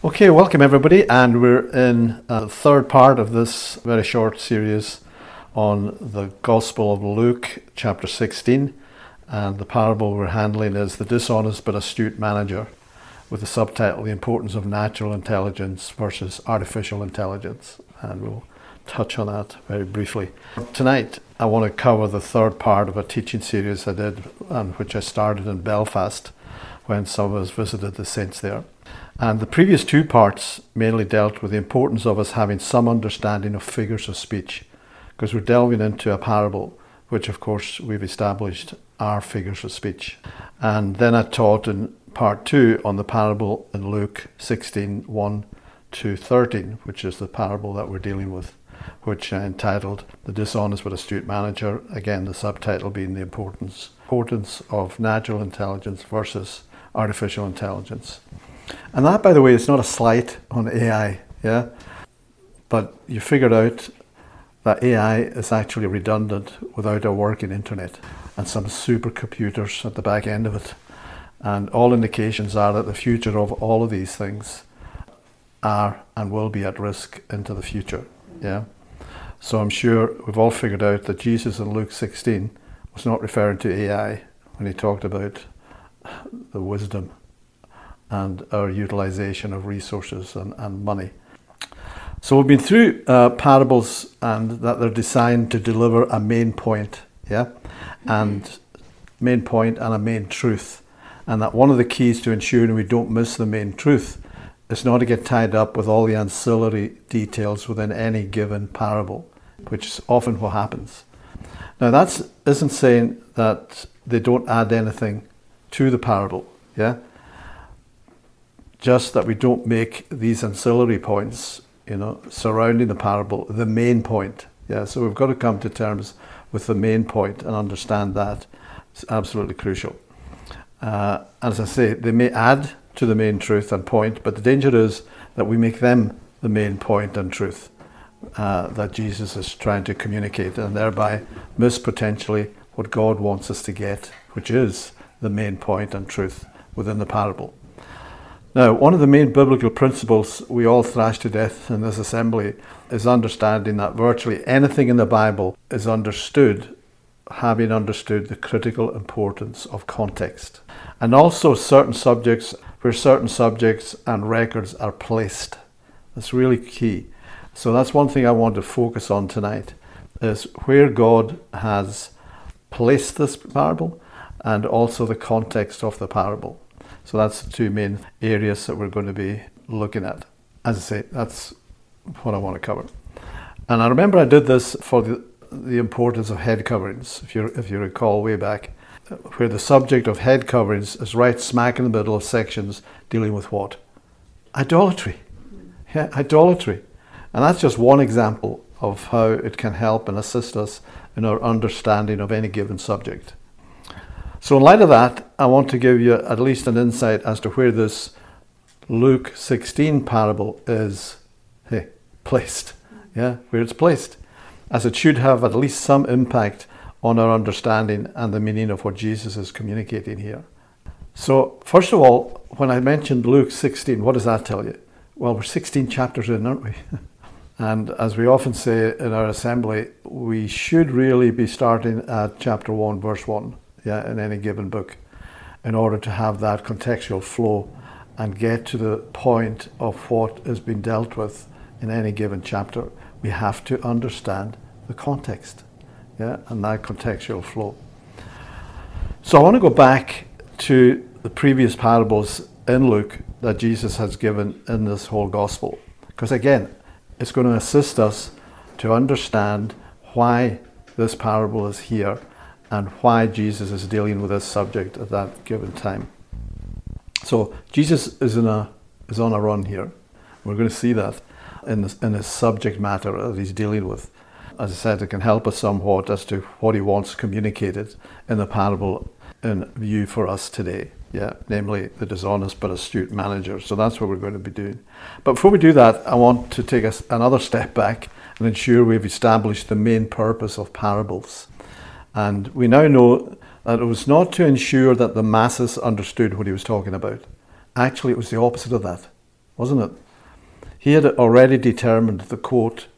Okay, welcome everybody, and we're in the third part of this very short series on the Gospel of Luke, chapter 16, and the parable we're handling is The Dishonest but Astute Manager, with the subtitle, The Importance of Natural Intelligence versus Artificial Intelligence, and we'll touch on that very briefly. Tonight, I want to cover the third part of a teaching series I did, and which I started in Belfast when some of us visited the saints there. And the previous two parts mainly dealt with the importance of us having some understanding of figures of speech, because we're delving into a parable, which of course we've established are figures of speech. And then I taught in part 2 on the parable in Luke 16, 1 to 13, which is the parable that we're dealing with, which I entitled The Dishonest but Astute Manager, again the subtitle being the importance of natural intelligence versus artificial intelligence. And that, by the way, is not a slight on AI, yeah? But you figured out that AI is actually redundant without a working internet and some supercomputers at the back end of it. And all indications are that the future of all of these things are and will be at risk into the future, yeah? So I'm sure we've all figured out that Jesus in Luke 16 was not referring to AI when he talked about the wisdom and our utilization of resources and money. So we've been through parables, and that they're designed to deliver a main point, yeah, and main point and a main truth, and that one of the keys to ensuring we don't miss the main truth is not to get tied up with all the ancillary details within any given parable, which is often what happens. Now that isn't saying that they don't add anything to the parable, yeah. Just that we don't make these ancillary points, surrounding the parable, the main point. Yeah, so we've got to come to terms with the main point and understand that. It's absolutely crucial. As I say, they may add to the main truth and point, but the danger is that we make them the main point and truth that Jesus is trying to communicate, and thereby miss potentially what God wants us to get, which is the main point and truth within the parable. Now, one of the main biblical principles we all thrash to death in this assembly is understanding that virtually anything in the Bible is understood, having understood the critical importance of context, and also certain subjects and records are placed. That's really key. So that's one thing I want to focus on tonight, is where God has placed this parable and also the context of the parable. So that's the two main areas that we're going to be looking at. As I say, that's what I want to cover. And I remember I did this for the importance of head coverings, if you recall way back, where the subject of head coverings is right smack in the middle of sections dealing with what? Idolatry. Yeah, idolatry. And that's just one example of how it can help and assist us in our understanding of any given subject. So in light of that, I want to give you at least an insight as to where this Luke 16 parable is placed. Yeah, where it's placed. As it should have at least some impact on our understanding and the meaning of what Jesus is communicating here. So first of all, when I mentioned Luke 16, what does that tell you? Well, we're 16 chapters in, aren't we? And as we often say in our assembly, we should really be starting at chapter 1, verse 1. Yeah, in any given book, in order to have that contextual flow and get to the point of what is being dealt with in any given chapter, we have to understand the context, yeah, and that contextual flow. So I want to go back to the previous parables in Luke that Jesus has given in this whole gospel, because again, it's going to assist us to understand why this parable is here and why Jesus is dealing with this subject at that given time. So Jesus is on a run here. We're going to see that in his subject matter that he's dealing with. As I said, it can help us somewhat as to what he wants communicated in the parable in view for us today. Yeah, namely the dishonest but astute manager. So that's what we're going to be doing. But before we do that, I want to take us another step back and ensure we've established the main purpose of parables. And we now know that it was not to ensure that the masses understood what he was talking about. Actually, it was the opposite of that. wasn't it? He had already determined the, quote,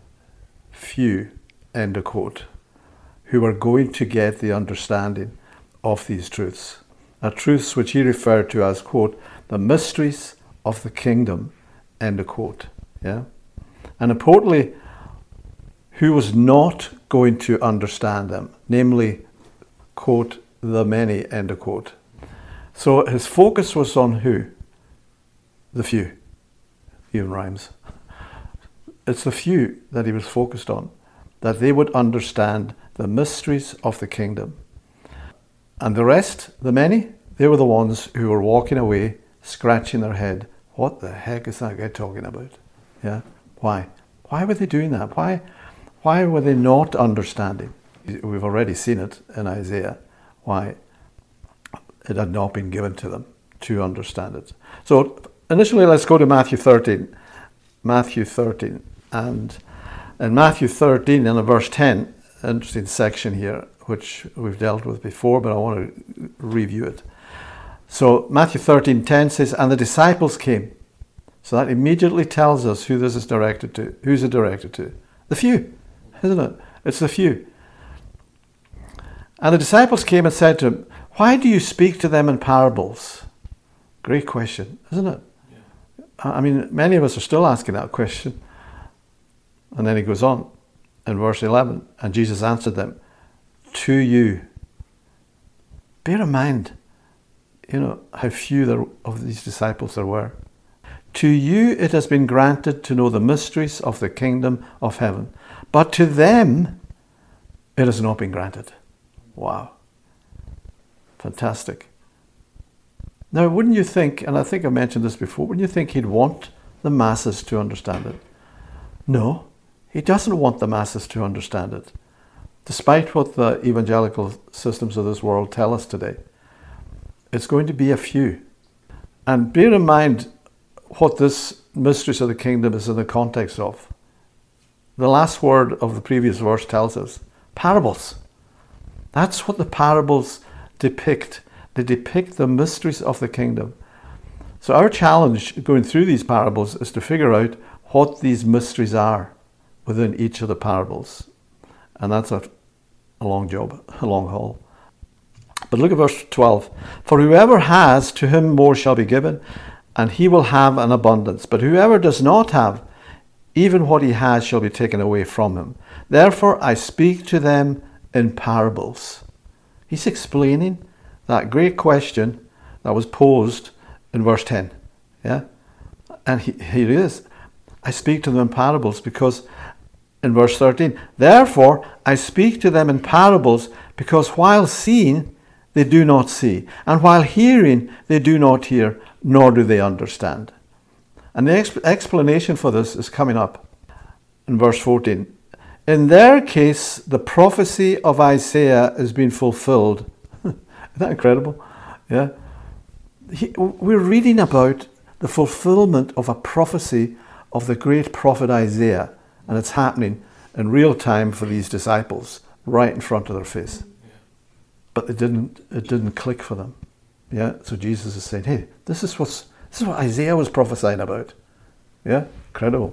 few, end of quote, who were going to get the understanding of these truths. Truths which he referred to as, quote, the mysteries of the kingdom, end of quote. Yeah? And importantly, who was not going to understand them, namely, quote, the many, end of quote. So his focus was on who? The few. Even rhymes. It's the few that he was focused on, that they would understand the mysteries of the kingdom. And the rest, the many, they were the ones who were walking away, scratching their head. What the heck is that guy talking about? Yeah. Why? Why were they doing that? Why were they not understanding? We've already seen it in Isaiah, why it had not been given to them to understand it. So initially, let's go to Matthew 13. Matthew 13. And in Matthew 13, in verse 10, interesting section here, which we've dealt with before, but I want to review it. So Matthew 13:10 says, and the disciples came. So that immediately tells us who this is directed to. Who's it directed to? The few, isn't it? It's the few. And the disciples came and said to him, why do you speak to them in parables? Great question, isn't it? Yeah. I mean, many of us are still asking that question. And then he goes on in verse 11, and Jesus answered them, to you. Bear in mind, how few of these disciples there were. To you it has been granted to know the mysteries of the kingdom of heaven, but to them it has not been granted. Wow. Fantastic. Now, wouldn't you think, and I think I mentioned this before, wouldn't you think he'd want the masses to understand it? No, he doesn't want the masses to understand it, despite what the evangelical systems of this world tell us today. It's going to be a few. And bear in mind what this mysteries of the kingdom is in the context of. The last word of the previous verse tells us, parables. That's what the parables depict. They depict the mysteries of the kingdom. So our challenge going through these parables is to figure out what these mysteries are within each of the parables. And that's a long job, a long haul. But look at verse 12. For whoever has, to him more shall be given, and he will have an abundance. But whoever does not have, even what he has shall be taken away from him. Therefore I speak to them in parables. He's explaining that great question that was posed in verse 10. Yeah? And here it is. I speak to them in parables because in verse 13, therefore I speak to them in parables because while seeing they do not see, and while hearing they do not hear, nor do they understand. And the explanation for this is coming up in verse 14. In their case, the prophecy of Isaiah has been fulfilled. Isn't that incredible? Yeah. We're reading about the fulfillment of a prophecy of the great prophet Isaiah, and it's happening in real time for these disciples, right in front of their face. But it didn't click for them. Yeah. So Jesus is saying, hey, this is what Isaiah was prophesying about. Yeah, incredible.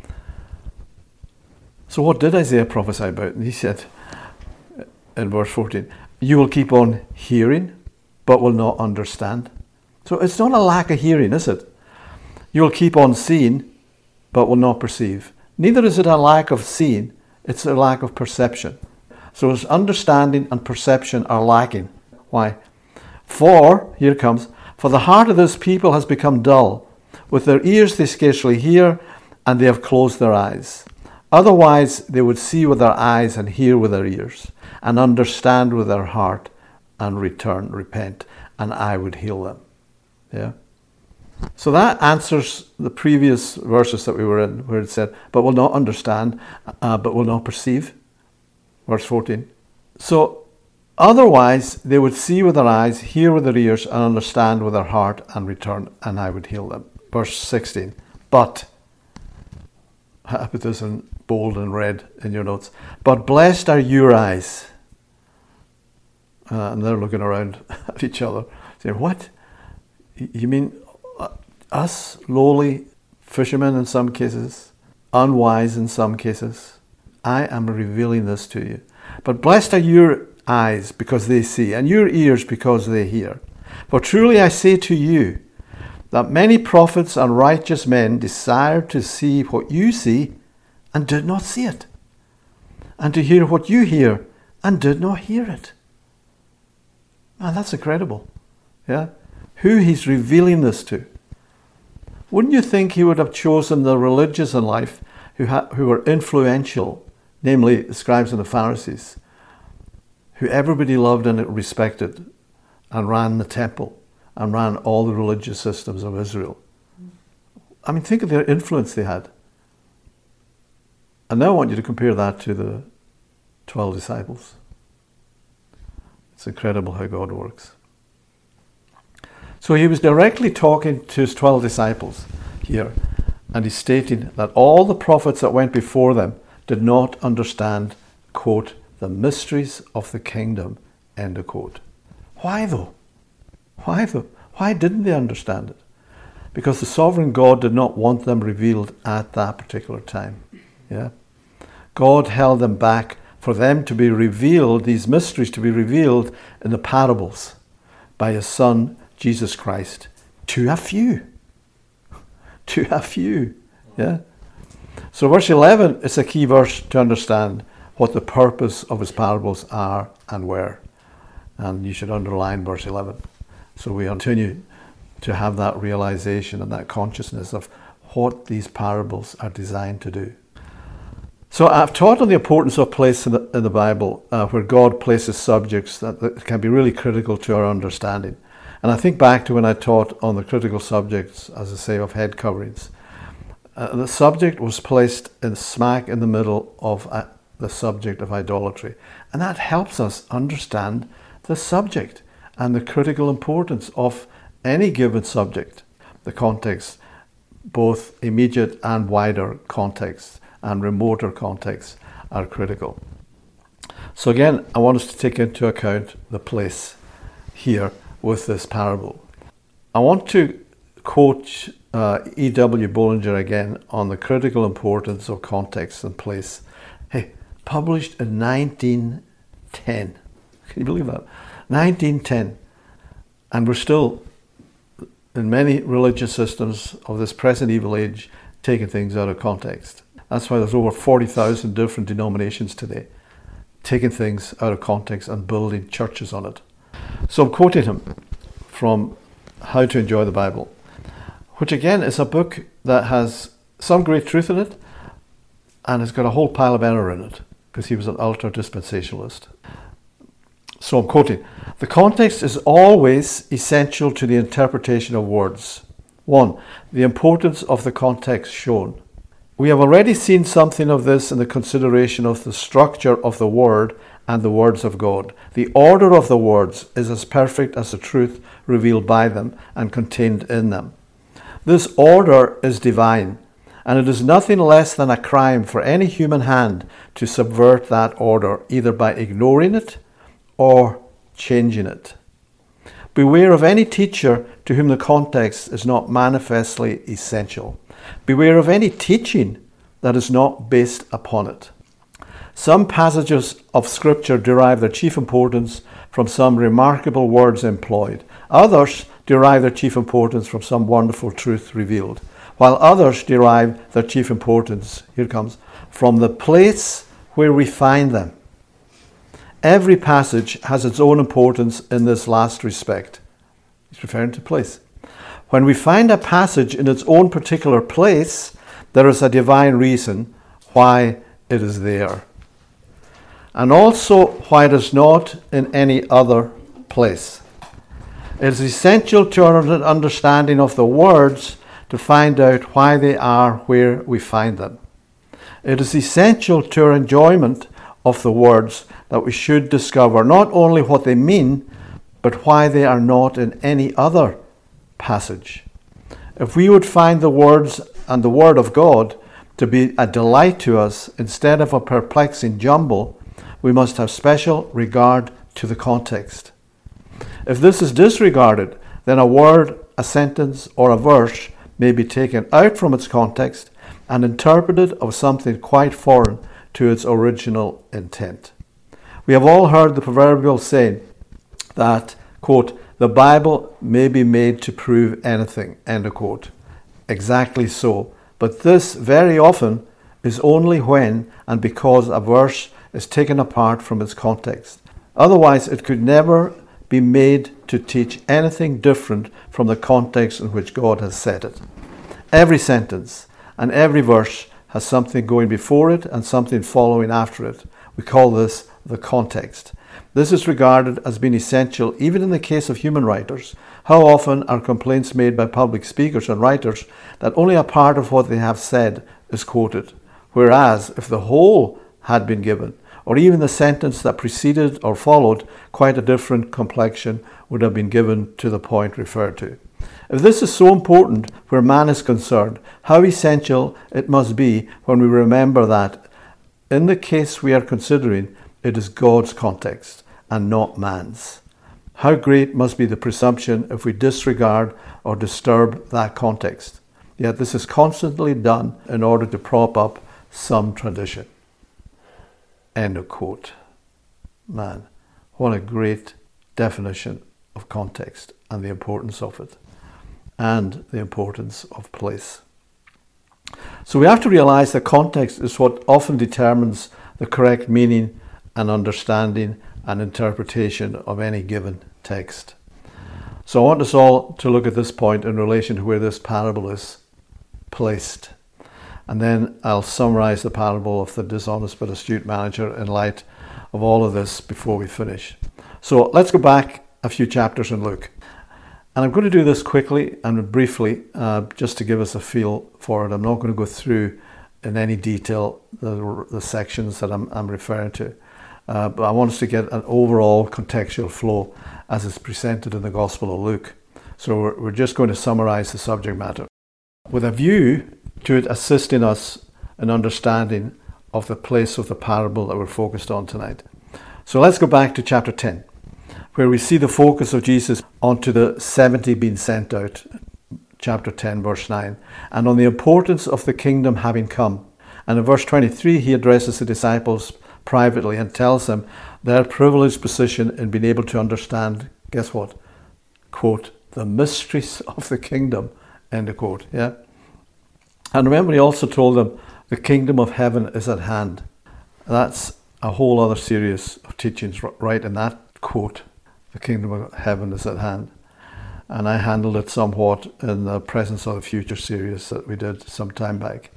So what did Isaiah prophesy about? And he said in verse 14, you will keep on hearing, but will not understand. So it's not a lack of hearing, is it? You will keep on seeing, but will not perceive. Neither is it a lack of seeing, it's a lack of perception. So his understanding and perception are lacking. Why? For, here it comes, for the heart of this people has become dull. With their ears they scarcely hear, and they have closed their eyes. Otherwise they would see with their eyes and hear with their ears, and understand with their heart, and repent, and I would heal them. Yeah. So that answers the previous verses that we were in, where it said, but will not understand, but will not perceive. Verse 14. So, otherwise, they would see with their eyes, hear with their ears, and understand with their heart, and return, and I would heal them. Verse 16. But, I put this in bold and red in your notes. But blessed are your eyes. And they're looking around at each other, saying, what? You mean us lowly fishermen in some cases, unwise in some cases, I am revealing this to you. But blessed are your eyes because they see, and your ears because they hear. For truly I say to you, that many prophets and righteous men desired to see what you see and did not see it, and to hear what you hear and did not hear it. Man, that's incredible. Yeah? Who he's revealing this to. Wouldn't you think he would have chosen the religious in life who were influential, namely the scribes and the Pharisees, who everybody loved and respected, and ran the temple and ran all the religious systems of Israel? I mean, think of their influence they had. And now I want you to compare that to the 12 disciples. It's incredible how God works. So he was directly talking to his 12 disciples here, and he's stating that all the prophets that went before them did not understand, quote, the mysteries of the kingdom, end of quote. Why though? Why though? Why didn't they understand it? Because the sovereign God did not want them revealed at that particular time. Yeah? God held them back for them to be revealed, these mysteries to be revealed in the parables by his Son, Jesus Christ, to a few. To a few. Yeah? So verse 11 is a key verse to understand what the purpose of his parables are and were. And you should underline verse 11. So we continue to have that realization and that consciousness of what these parables are designed to do. So I've taught on the importance of place in the Bible, where God places subjects that can be really critical to our understanding. And I think back to when I taught on the critical subjects, as I say, of head coverings. The subject was placed smack in the middle of the subject of idolatry. And that helps us understand the subject and the critical importance of any given subject. The context, both immediate and wider contexts and remoter contexts, are critical. So again, I want us to take into account the place here with this parable. I want to quote E.W. Bollinger again on the critical importance of context and place. Hey, published in 1910. Can you believe that? 1910. And we're still, in many religious systems of this present evil age, taking things out of context. That's why there's over 40,000 different denominations today, taking things out of context and building churches on it. So I'm quoting him from How to Enjoy the Bible, which again is a book that has some great truth in it and has got a whole pile of error in it, because he was an ultra-dispensationalist. So I'm quoting, "The context is always essential to the interpretation of words. 1. The importance of the context shown. We have already seen something of this in the consideration of the structure of the word and the words of God. The order of the words is as perfect as the truth revealed by them and contained in them. This order is divine, and it is nothing less than a crime for any human hand to subvert that order, either by ignoring it or changing it. Beware of any teacher to whom the context is not manifestly essential. Beware of any teaching that is not based upon it. Some passages of Scripture derive their chief importance from some remarkable words employed. Others derive their chief importance from some wonderful truth revealed, while others derive their chief importance, here it comes, from the place where we find them. Every passage has its own importance in this last respect." He's referring to place. "When we find a passage in its own particular place, there is a divine reason why it is there, and also why it is not in any other place. It is essential to our understanding of the words to find out why they are where we find them. It is essential to our enjoyment of the words that we should discover not only what they mean, but why they are not in any other passage. If we would find the words and the Word of God to be a delight to us instead of a perplexing jumble, we must have special regard to the context. If this is disregarded, then a word, a sentence, or a verse may be taken out from its context and interpreted as something quite foreign to its original intent. We have all heard the proverbial saying that, quote, the Bible may be made to prove anything, end of quote. Exactly so. But this very often is only when and because a verse is taken apart from its context. Otherwise, it could never be made to teach anything different from the context in which God has set it. Every sentence and every verse has something going before it and something following after it. We call this the context. This is regarded as being essential even in the case of human writers. How often are complaints made by public speakers and writers that only a part of what they have said is quoted, whereas if the whole had been given, or even the sentence that preceded or followed, quite a different complexion would have been given to the point referred to. If this is so important where man is concerned, how essential it must be when we remember that in the case we are considering, it is God's context and not man's. How great must be the presumption if we disregard or disturb that context. Yet this is constantly done in order to prop up some tradition. End of quote. Man, what a great definition of context and the importance of it, and the importance of place. So we have to realize that context is what often determines the correct meaning and understanding and interpretation of any given text. So I want us all to look at this point in relation to where this parable is placed. And then I'll summarize the parable of the dishonest but astute manager in light of all of this before we finish. So let's go back a few chapters and look. And I'm going to do this quickly and briefly, just to give us a feel for it. I'm not going to go through in any detail the sections that I'm referring to. But I want us to get an overall contextual flow as it's presented in the Gospel of Luke. So we're just going to summarize the subject matter with a view to it assisting us in understanding of the place of the parable that we're focused on tonight. So let's go back to chapter 10, where we see the focus of Jesus onto the 70 being sent out, chapter 10, verse 9, and on the importance of the kingdom having come. And in verse 23, he addresses the disciples privately and tells them their privileged position in being able to understand, guess what? Quote, the mysteries of the kingdom, end of quote, yeah? And remember, he also told them the kingdom of heaven is at hand. That's a whole other series of teachings right in that quote. The kingdom of heaven is at hand. And I handled it somewhat in the Presence of the Future series that we did some time back.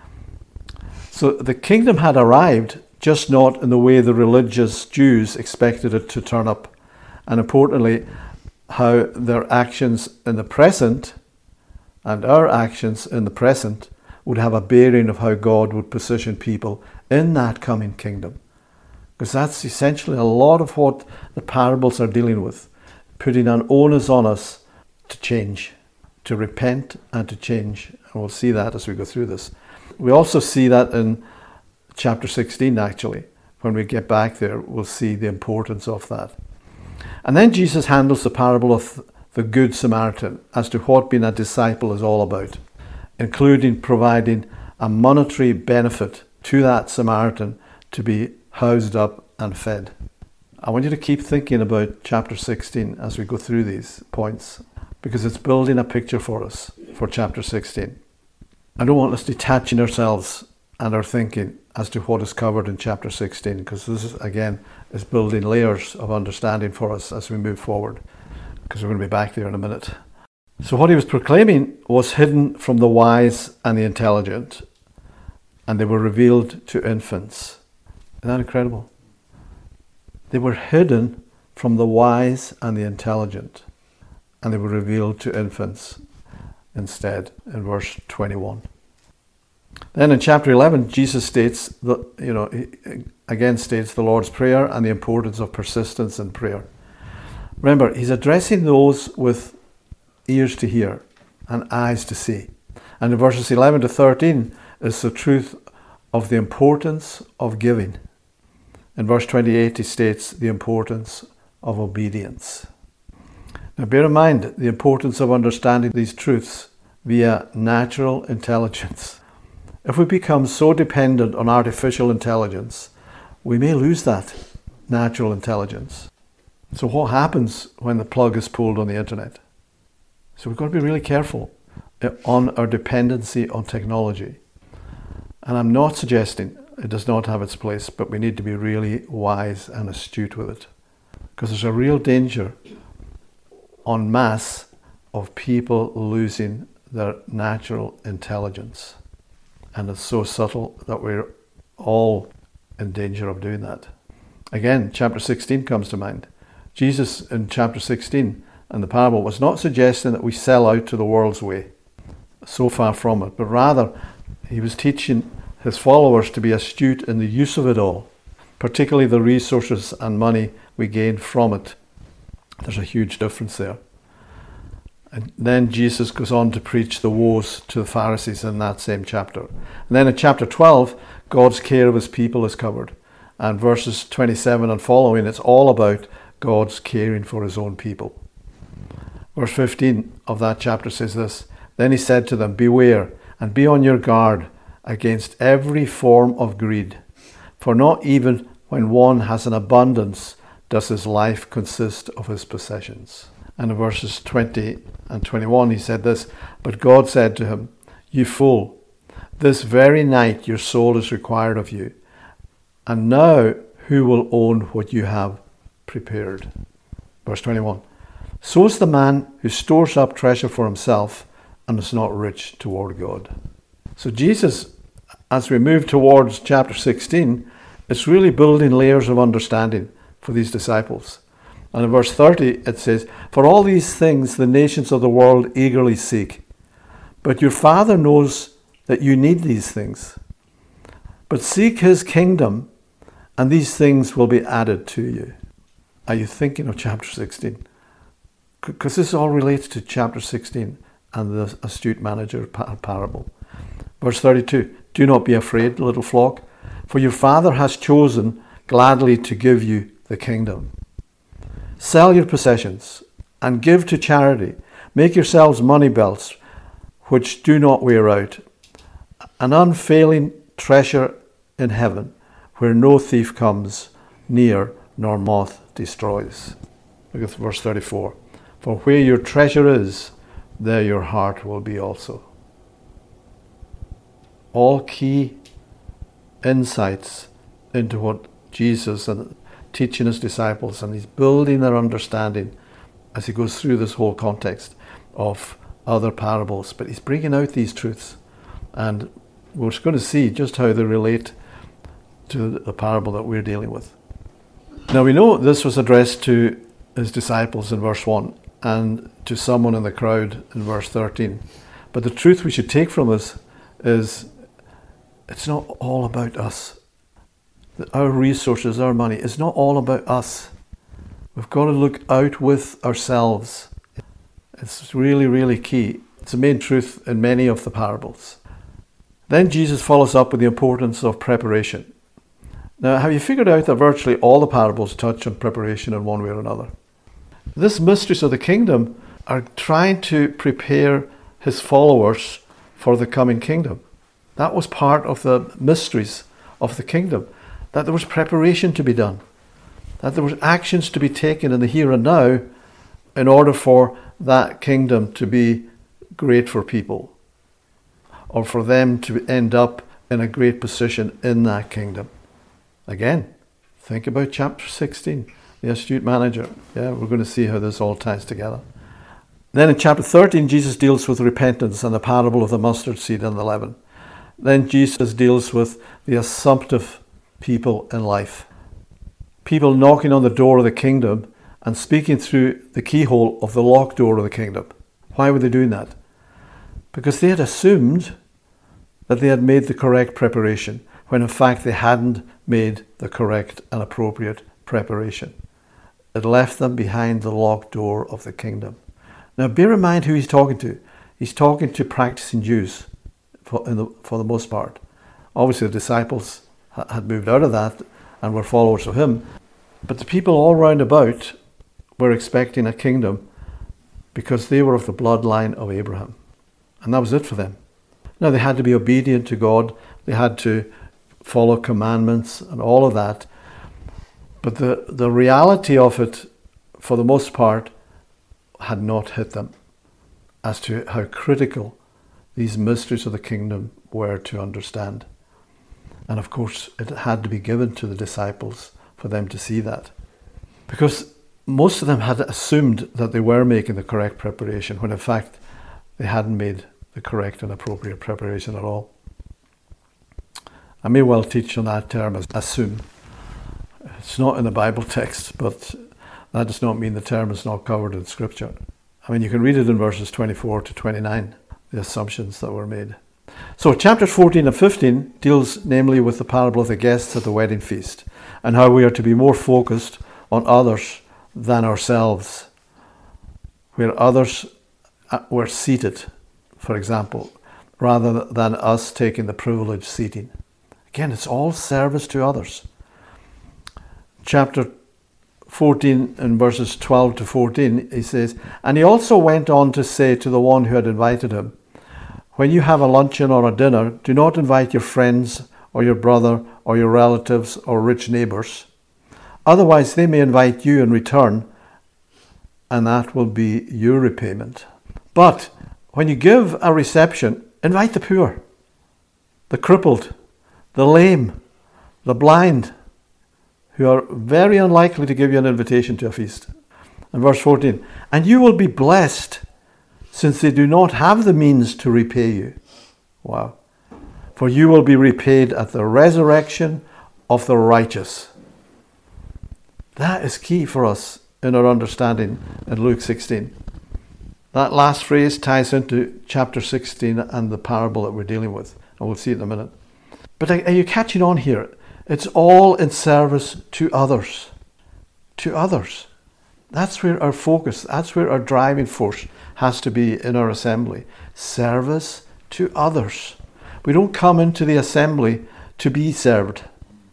So the kingdom had arrived, just not in the way the religious Jews expected it to turn up. And importantly, how their actions in the present and our actions in the present would have a bearing of how God would position people in that coming kingdom. Because that's essentially a lot of what the parables are dealing with, putting an onus on us to change, to repent and to change. And we'll see that as we go through this. We also see that in chapter 16, actually. When we get back there, we'll see the importance of that. And then Jesus handles the parable of the Good Samaritan as to what being a disciple is all about, including providing a monetary benefit to that Samaritan to be housed up and fed. I want you to keep thinking about chapter 16 as we go through these points, because it's building a picture for us for chapter 16. I don't want us detaching ourselves and our thinking as to what is covered in chapter 16, because this is, again, is building layers of understanding for us as we move forward, because we're going to be back there in a minute. So what he was proclaiming was hidden from the wise and the intelligent, and they were revealed to infants. Isn't that incredible? They were hidden from the wise and the intelligent, and they were revealed to infants instead, in verse 21. Then in chapter 11, Jesus states, he again states the Lord's Prayer and the importance of persistence in prayer. Remember, he's addressing those with ears to hear and eyes to see. And in verses 11 to 13 is the truth of the importance of giving. In verse 28, he states the importance of obedience. Now bear in mind the importance of understanding these truths via natural intelligence. If we become so dependent on artificial intelligence, we may lose that natural intelligence. So what happens when the plug is pulled on the internet? So we've got to be really careful on our dependency on technology. And I'm not suggesting it does not have its place, but we need to be really wise and astute with it. Because there's a real danger en masse of people losing their natural intelligence. And it's so subtle that we're all in danger of doing that. Again, chapter 16 comes to mind. Jesus in chapter 16 and the parable was not suggesting that we sell out to the world's way. So far from it. But rather, he was teaching his followers to be astute in the use of it all, particularly the resources and money we gain from it. There's a huge difference there. And then Jesus goes on to preach the woes to the Pharisees in that same chapter. And then in chapter 12, God's care of his people is covered. And verses 27 and following, it's all about God's caring for his own people. Verse 15 of that chapter says this, "Then he said to them, beware and be on your guard against every form of greed. For not even when one has an abundance does his life consist of his possessions." And in verses 20 and 21 he said this, "But God said to him, you fool, this very night your soul is required of you. And now who will own what you have prepared?" Verse 21, "So is the man who stores up treasure for himself and is not rich toward God." So Jesus, as we move towards chapter 16, is really building layers of understanding for these disciples. And in verse 30 it says, "For all these things the nations of the world eagerly seek. But your Father knows that you need these things. But seek his kingdom, and these things will be added to you." Are you thinking of chapter 16? Because this all relates to chapter 16 and the astute manager parable. Verse 32, "Do not be afraid, little flock, for your Father has chosen gladly to give you the kingdom. Sell your possessions and give to charity. Make yourselves money belts which do not wear out, an unfailing treasure in heaven where no thief comes near nor moth destroys." Look at verse 34. "For where your treasure is, there your heart will be also." All key insights into what Jesus and teaching his disciples, and he's building their understanding as he goes through this whole context of other parables. But he's bringing out these truths, and we're going to see just how they relate to the parable that we're dealing with. Now we know this was addressed to his disciples in verse 1 and to someone in the crowd in verse 13. But the truth we should take from this is it's not all about us. Our resources, our money, is not all about us. We've got to look out with ourselves. It's really, really key. It's the main truth in many of the parables. Then Jesus follows up with the importance of preparation. Now, have you figured out that virtually all the parables touch on preparation in one way or another? This mysteries of the kingdom are trying to prepare his followers for the coming kingdom. That was part of the mysteries of the kingdom, that there was preparation to be done, that there was actions to be taken in the here and now in order for that kingdom to be great for people, or for them to end up in a great position in that kingdom. Again, think about chapter 16, the astute manager. Yeah, we're going to see how this all ties together. Then in chapter 13, Jesus deals with repentance and the parable of the mustard seed and the leaven. Then Jesus deals with the assumptive people in life. People knocking on the door of the kingdom and speaking through the keyhole of the locked door of the kingdom. Why were they doing that? Because they had assumed that they had made the correct preparation, when in fact they hadn't made the correct and appropriate preparation. It left them behind the locked door of the kingdom. Now bear in mind who he's talking to. He's talking to practicing Jews for the most part. Obviously the disciples had moved out of that and were followers of him. But the people all round about were expecting a kingdom because they were of the bloodline of Abraham. And that was it for them. Now, they had to be obedient to God. They had to follow commandments and all of that. But the reality of it, for the most part, had not hit them as to how critical these mysteries of the kingdom were to understand. And of course, it had to be given to the disciples for them to see that. Because most of them had assumed that they were making the correct preparation, when in fact they hadn't made the correct and appropriate preparation at all. I may well teach on that term as assume. It's not in the Bible text, but that does not mean the term is not covered in Scripture. I mean, you can read it in verses 24 to 29, the assumptions that were made. So chapters 14 and 15 deals namely with the parable of the guests at the wedding feast, and how we are to be more focused on others than ourselves. Where others were seated, for example, rather than us taking the privileged seating. Again, it's all service to others. Chapter 14 in verses 12 to 14, he says, "And he also went on to say to the one who had invited him, 'When you have a luncheon or a dinner, do not invite your friends or your brother or your relatives or rich neighbours. Otherwise they may invite you in return, and that will be your repayment. But when you give a reception, invite the poor, the crippled, the lame, the blind, who are very unlikely to give you an invitation to a feast.'" And verse 14, "And you will be blessed, since they do not have the means to repay you." Wow. "For you will be repaid at the resurrection of the righteous." That is key for us in our understanding in Luke 16. That last phrase ties into chapter 16 and the parable that we're dealing with. And we'll see it in a minute. But are you catching on here? It's all in service to others. To others. That's where our focus, that's where our driving force has to be in our assembly. Service to others. We don't come into the assembly to be served.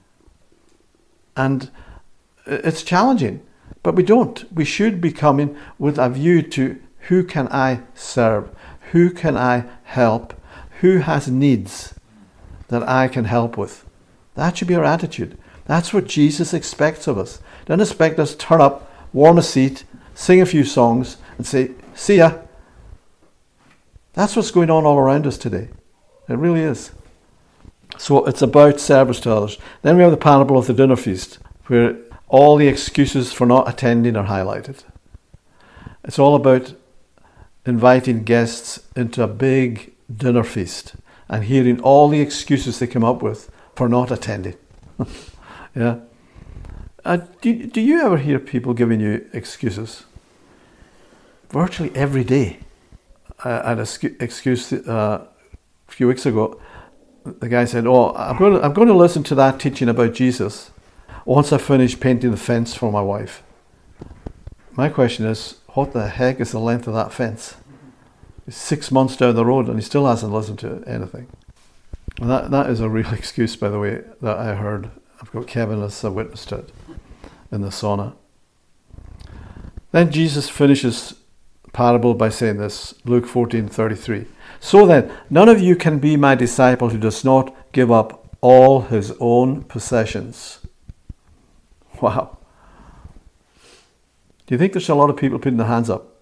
And it's challenging, but we don't. We should be coming with a view to, who can I serve? Who can I help? Who has needs that I can help with? That should be our attitude. That's what Jesus expects of us. Don't expect us to turn up, warm a seat, sing a few songs, and say, "See ya." That's what's going on all around us today. It really is. So it's about service to others. Then we have the parable of the dinner feast, where all the excuses for not attending are highlighted. It's all about inviting guests into a big dinner feast and hearing all the excuses they come up with for not attending. Yeah. Do you ever hear people giving you excuses? Virtually every day. I had an excuse a few weeks ago. The guy said, "Oh, I'm going to listen to that teaching about Jesus once I finish painting the fence for my wife." My question is, what the heck is the length of that fence? It's 6 months down the road and he still hasn't listened to anything. And that is a real excuse, by the way, that I heard. I've got Kevin as a witness to it in the sauna. Then Jesus finishes the parable by saying this, Luke 14:33. "So then, none of you can be my disciple who does not give up all his own possessions." Wow. Do you think there's a lot of people putting their hands up?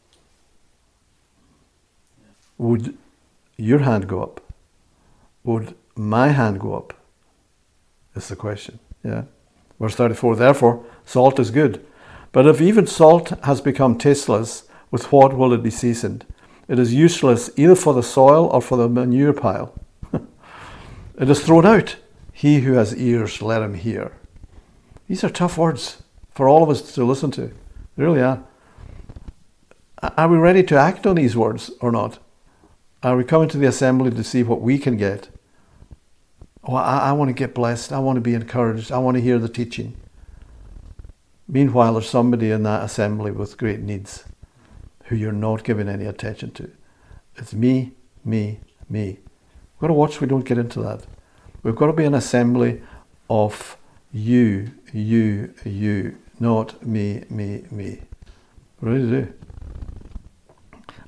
Would your hand go up? Would my hand go up? Is the question. Yeah. Verse 34, "Therefore, salt is good. But if even salt has become tasteless, with what will it be seasoned? It is useless either for the soil or for the manure pile. It is thrown out. He who has ears, let him hear." These are tough words for all of us to listen to. They really are. Are we ready to act on these words or not? Are we coming to the assembly to see what we can get? Oh, I want to get blessed. I want to be encouraged. I want to hear the teaching. Meanwhile, there's somebody in that assembly with great needs who you're not giving any attention to. It's me, me, me. We've got to watch we don't get into that. We've got to be an assembly of you, you, you, not me, me, me. What do you do?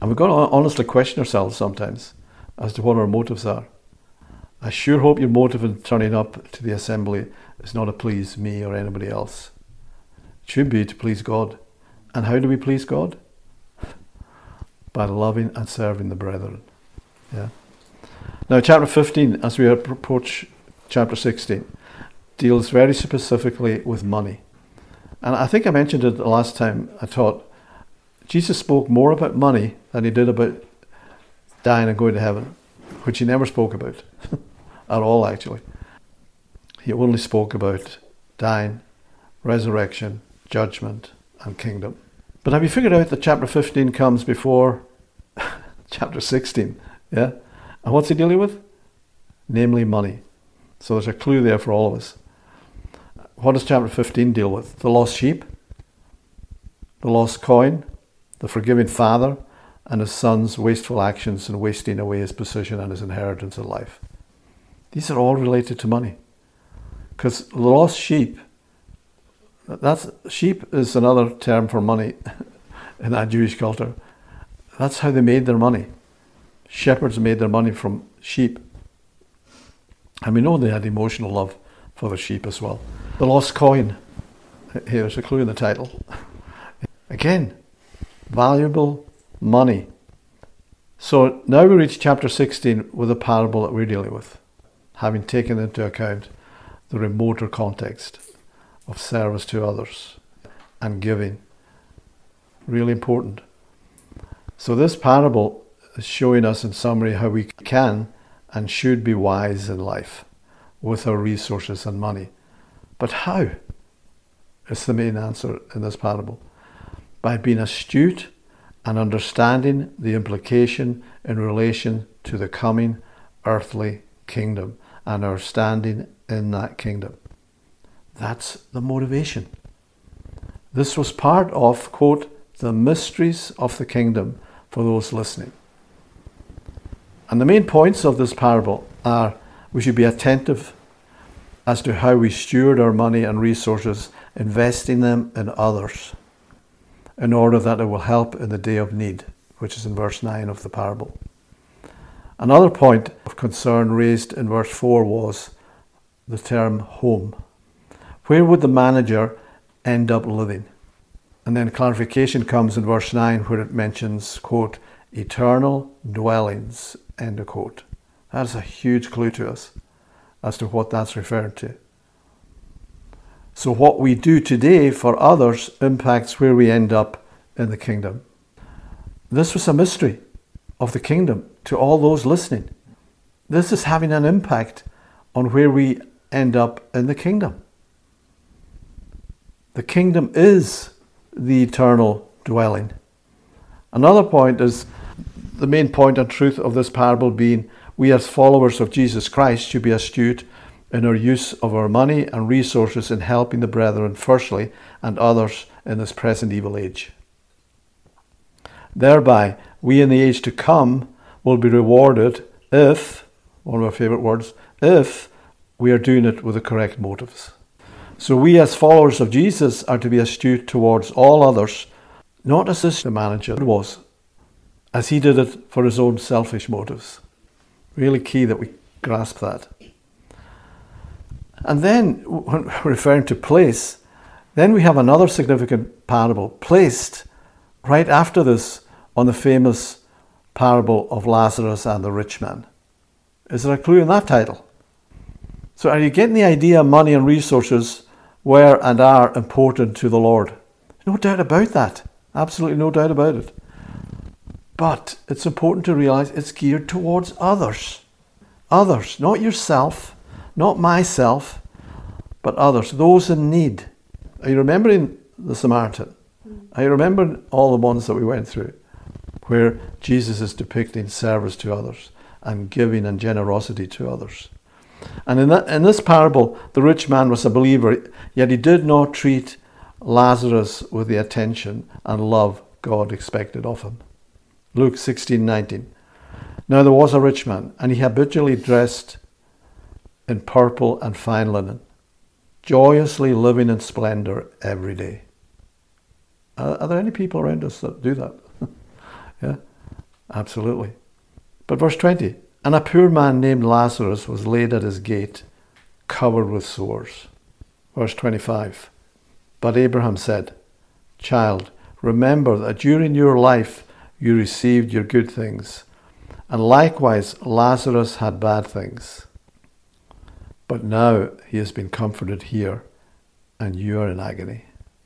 And we've got to honestly question ourselves sometimes as to what our motives are. I sure hope your motive in turning up to the assembly is not to please me or anybody else. It should be to please God. And how do we please God? By loving and serving the brethren. Yeah. Now, chapter 15, as we approach chapter 16, deals very specifically with money. And I think I mentioned it the last time I taught. Jesus spoke more about money than he did about dying and going to heaven, which he never spoke about at all, actually. He only spoke about dying, resurrection, judgment, and kingdom. But have you figured out that chapter 15 comes before chapter 16? Yeah? And what's he dealing with? Namely, money. So there's a clue there for all of us. What does chapter 15 deal with? The lost sheep, the lost coin, the forgiving father, and his son's wasteful actions and wasting away his position and his inheritance in life. These are all related to money. Because the lost sheep, sheep is another term for money in that Jewish culture. That's how they made their money. Shepherds made their money from sheep. And we know they had emotional love for the sheep as well. The lost coin. Here's a clue in the title. Again, valuable money. So now we reach chapter 16 with a parable that we're dealing with, having taken into account the remoter context of service to others and giving. Really important. So this parable is showing us in summary how we can and should be wise in life with our resources and money. But how? Is the main answer in this parable. By being astute and understanding the implication in relation to the coming earthly kingdom and our standing in that kingdom. That's the motivation. This was part of, quote, the mysteries of the kingdom for those listening. And the main points of this parable are we should be attentive as to how we steward our money and resources, investing them in others in order that it will help in the day of need, which is in verse 9 of the parable. Another point of concern raised in verse 4 was the term home. Where would the manager end up living? And then clarification comes in verse 9 where it mentions, quote, eternal dwellings, end of quote. That's a huge clue to us as to what that's referred to. So what we do today for others impacts where we end up in the kingdom. This was a mystery of the kingdom to all those listening. This is having an impact on where we end up in the kingdom. The kingdom is the eternal dwelling. Another point is the main point and truth of this parable being we as followers of Jesus Christ should be astute in our use of our money and resources in helping the brethren firstly and others in this present evil age. Thereby, we in the age to come will be rewarded if, one of our favourite words, if we are doing it with the correct motives. So we as followers of Jesus are to be astute towards all others, not as this the manager was, as he did it for his own selfish motives. Really key that we grasp that. And then, when referring to place, then we have another significant parable placed right after this on the famous parable of Lazarus and the rich man. Is there a clue in that title? So are you getting the idea money and resources were and are important to the Lord? No doubt about that. Absolutely no doubt about it. But it's important to realize it's geared towards others. Others, not yourself, not myself, but others, those in need. Are you remembering the Samaritan? Are you remembering all the ones that we went through where Jesus is depicting service to others and giving and generosity to others? And in this parable, the rich man was a believer, yet he did not treat Lazarus with the attention and love God expected of him. Luke 16:19. Now there was a rich man, and he habitually dressed in purple and fine linen, joyously living in splendor every day. Are there any people around us that do that? Yeah. Absolutely. But verse 20, and a poor man named Lazarus was laid at his gate, covered with sores. Verse 25, but Abraham said, child, remember that during your life you received your good things, and likewise Lazarus had bad things. But now he has been comforted here, and you are in agony.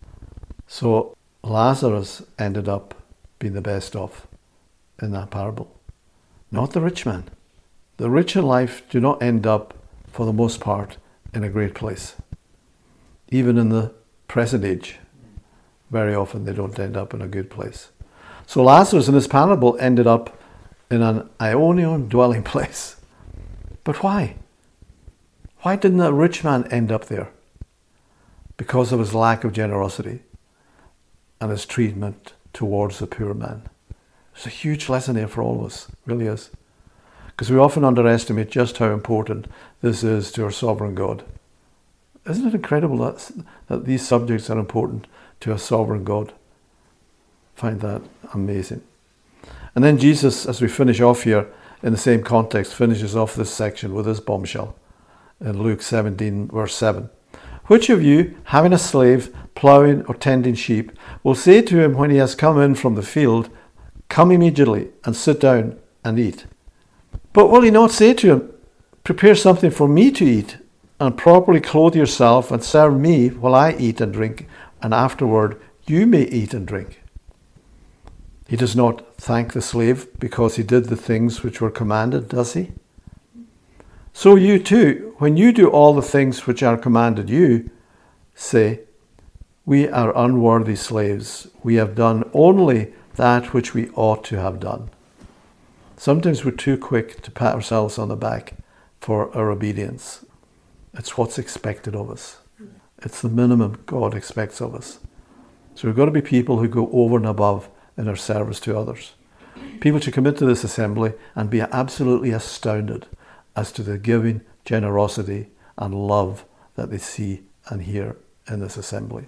So Lazarus ended up being the best off in that parable, not the rich man. The rich in life do not end up, for the most part, in a great place. Even in the present age, very often they don't end up in a good place. So Lazarus in this parable ended up in an Ionian dwelling place. But why? Why didn't that rich man end up there? Because of his lack of generosity and his treatment towards the poor man. It's a huge lesson here for all of us, it really is. Because we often underestimate just how important this is to our sovereign God. Isn't it incredible that these subjects are important to a sovereign God? I find that amazing. And then Jesus, as we finish off here in the same context, finishes off this section with this bombshell in Luke 17, verse 7. Which of you, having a slave ploughing or tending sheep, will say to him when he has come in from the field, come immediately and sit down and eat? But will he not say to him, prepare something for me to eat, and properly clothe yourself and serve me while I eat and drink, and afterward you may eat and drink? He does not thank the slave because he did the things which were commanded, does he? So you too, when you do all the things which are commanded you, say, we are unworthy slaves. We have done only that which we ought to have done. Sometimes we're too quick to pat ourselves on the back for our obedience. It's what's expected of us. It's the minimum God expects of us. So we've got to be people who go over and above in our service to others. People should come into this assembly and be absolutely astounded as to the giving, generosity and love that they see and hear in this assembly.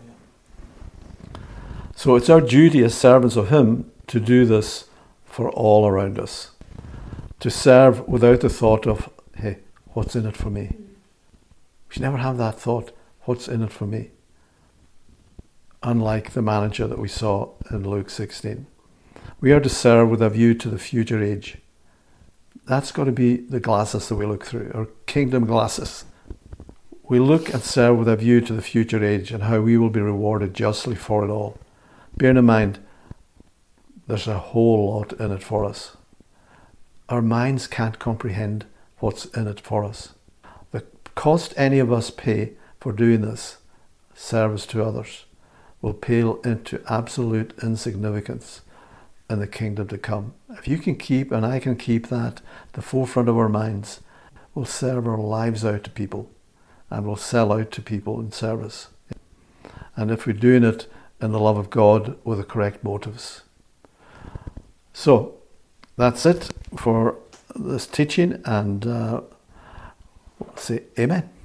So it's our duty as servants of Him to do this for all around us. To serve without the thought of, hey, what's in it for me? We should never have that thought, what's in it for me? Unlike the manager that we saw in Luke 16. We are to serve with a view to the future age. That's got to be the glasses that we look through, our kingdom glasses. We look and serve with a view to the future age and how we will be rewarded justly for it all. Bearing in mind, there's a whole lot in it for us. Our minds can't comprehend what's in it for us. The cost any of us pay for doing this service to others will pale into absolute insignificance in the kingdom to come. If you can keep, and I can keep that, the forefront of our minds, we'll serve our lives out to people and we'll sell out to people in service. And if we're doing it in the love of God with the correct motives. So, that's it for this teaching, and we'll say amen.